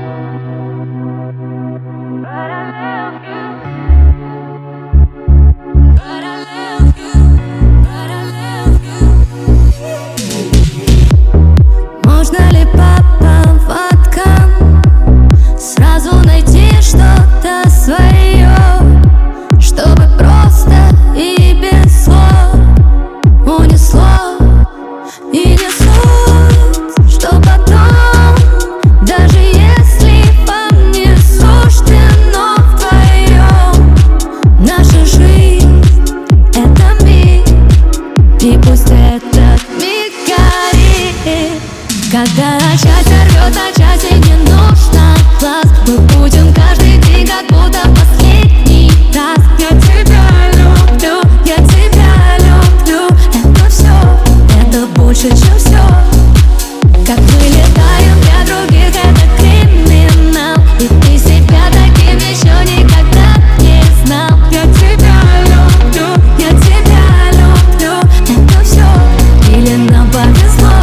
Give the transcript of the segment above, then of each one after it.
Можно ли по поводкам сразу найти что-то свое, чтобы просто и без слов унесло? И не суть, что потом, даже если вам не суждено вдвоем, наша жизнь — это миг, и пусть этот миг горит. Когда часть рвет, а части не нужно глаз, мы будем каждый день как будто последний раз. Я тебя люблю, я тебя люблю. Это все, это больше, чем все. Как мы летаем для других, это криминал, и ты себя таким еще никогда не знал. Я тебя люблю, я тебя люблю. Это все, или нам повезло?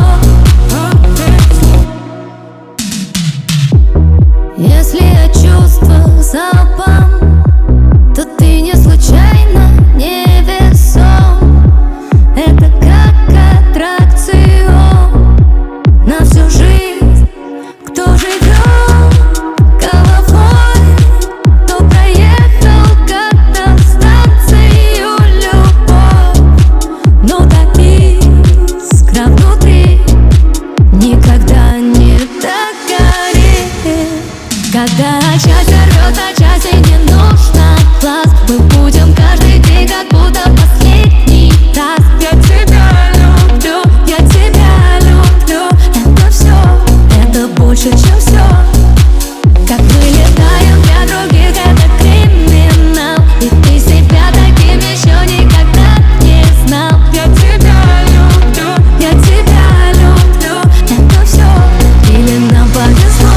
Если я чувствую залпом, то ты не случайно не весом. Это как аттракцион на всю жизнь. Кто живет головой, то проехал как-то станцию любовь. Но та искра внутри никогда не догорит. Когда часть рвет, а части не нужно глаз, мы будем каждый день как будто последний раз. Я тебя люблю, я тебя люблю. Это все, это больше, чем все. Как мы летаем для других, это криминал, и ты себя таким еще никогда не знал. Я тебя люблю, я тебя люблю. Это все, или нам повезло?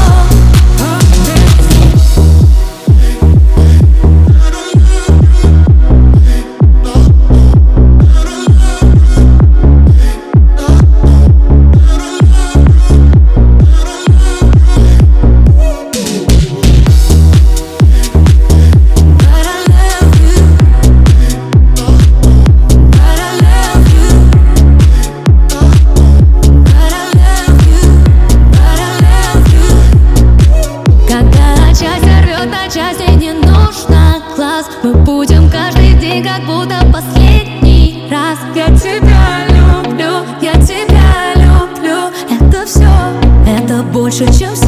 Части не нужно глаз, мы будем каждый день как будто последний раз. Я тебя люблю, я тебя люблю. Это все, это больше, чем все.